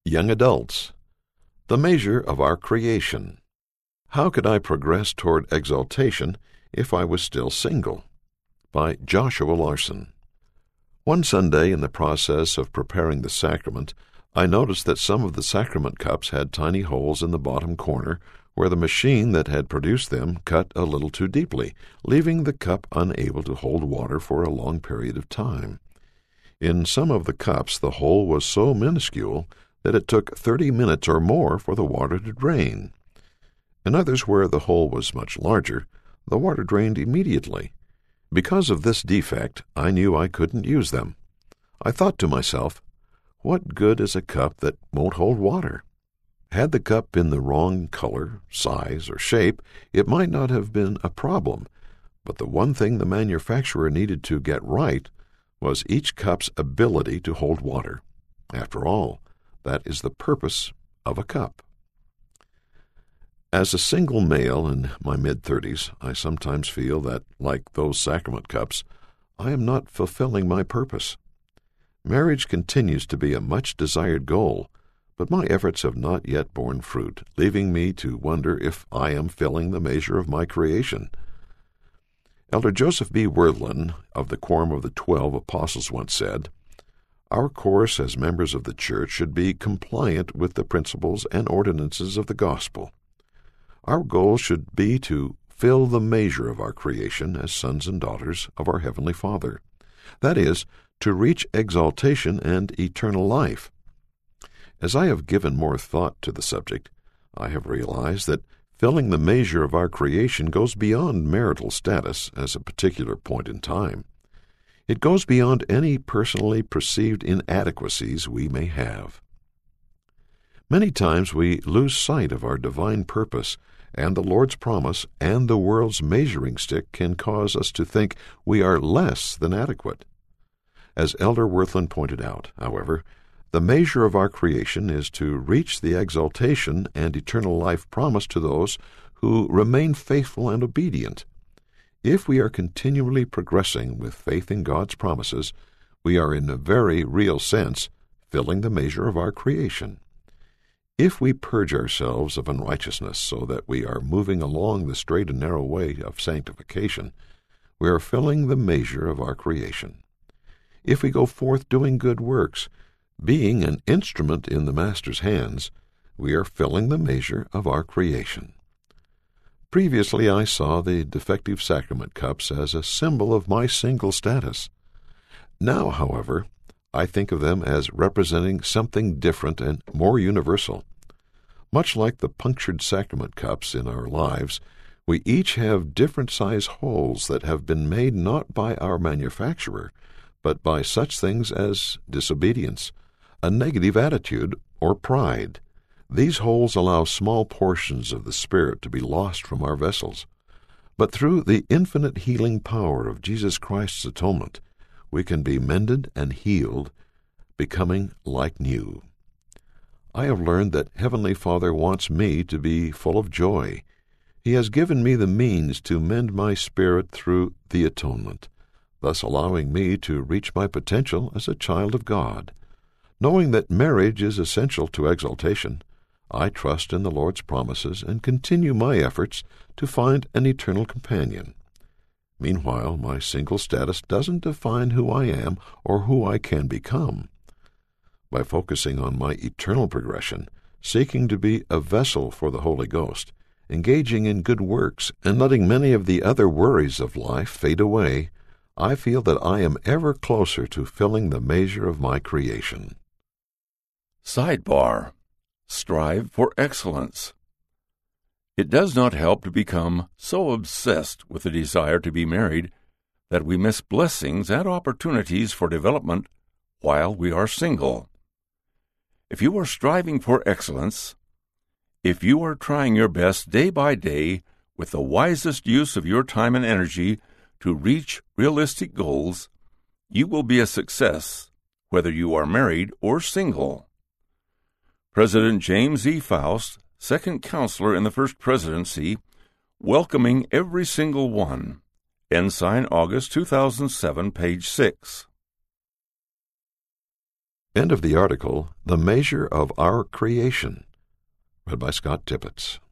Young adults, the measure of our creation. How could I progress toward exaltation if I was still single? By Joshua Larson. One Sunday, in the process of preparing the sacrament, I noticed that some of the sacrament cups had tiny holes in the bottom corner where the machine that had produced them cut a little too deeply, leaving the cup unable to hold water for a long period of time. In some of the cups the hole was so minuscule that it took 30 minutes or more for the water to drain. In others, where the hole was much larger, the water drained immediately. Because of this defect, I knew I couldn't use them. I thought to myself, what good is a cup that won't hold water? Had the cup been the wrong color, size, or shape, it might not have been a problem, but the one thing the manufacturer needed to get right was each cup's ability to hold water. After all, that is the purpose of a cup. As a single male in my mid-30s, I sometimes feel that, like those sacrament cups, I am not fulfilling my purpose. Marriage continues to be a much-desired goal, but my efforts have not yet borne fruit, leaving me to wonder if I am filling the measure of my creation. Elder Joseph B. Wirthlin of the Quorum of the 12 Apostles once said, "Our course as members of the Church should be compliant with the principles and ordinances of the gospel. Our goal should be to fill the measure of our creation as sons and daughters of our Heavenly Father. That is, to reach exaltation and eternal life." As I have given more thought to the subject, I have realized that filling the measure of our creation goes beyond marital status as a particular point in time. It goes beyond any personally perceived inadequacies we may have. Many times we lose sight of our divine purpose, and the Lord's promise and the world's measuring stick can cause us to think we are less than adequate. As Elder Wirthlin pointed out, however, the measure of our creation is to reach the exaltation and eternal life promised to those who remain faithful and obedient. If we are continually progressing with faith in God's promises, we are in a very real sense filling the measure of our creation. If we purge ourselves of unrighteousness so that we are moving along the straight and narrow way of sanctification, we are filling the measure of our creation. If we go forth doing good works, being an instrument in the Master's hands, we are filling the measure of our creation. Previously, I saw the defective sacrament cups as a symbol of my single status. Now, however, I think of them as representing something different and more universal. Much like the punctured sacrament cups in our lives, we each have different size holes that have been made not by our manufacturer, but by such things as disobedience, a negative attitude, or pride. These holes allow small portions of the Spirit to be lost from our vessels. But through the infinite healing power of Jesus Christ's atonement, we can be mended and healed, becoming like new. I have learned that Heavenly Father wants me to be full of joy. He has given me the means to mend my spirit through the atonement, thus allowing me to reach my potential as a child of God. Knowing that marriage is essential to exaltation, I trust in the Lord's promises and continue my efforts to find an eternal companion. Meanwhile, my single status doesn't define who I am or who I can become. By focusing on my eternal progression, seeking to be a vessel for the Holy Ghost, engaging in good works, and letting many of the other worries of life fade away, I feel that I am ever closer to filling the measure of my creation. Sidebar: Strive for excellence. It does not help to become so obsessed with the desire to be married that we miss blessings and opportunities for development while we are single. If you are striving for excellence, if you are trying your best day by day with the wisest use of your time and energy to reach realistic goals, you will be a success whether you are married or single. President James E. Faust, second counselor in the First Presidency, welcoming every single one. Ensign, August 2007, page 6. End of the article, The Measure of Our Creation, read by Scott Tippett.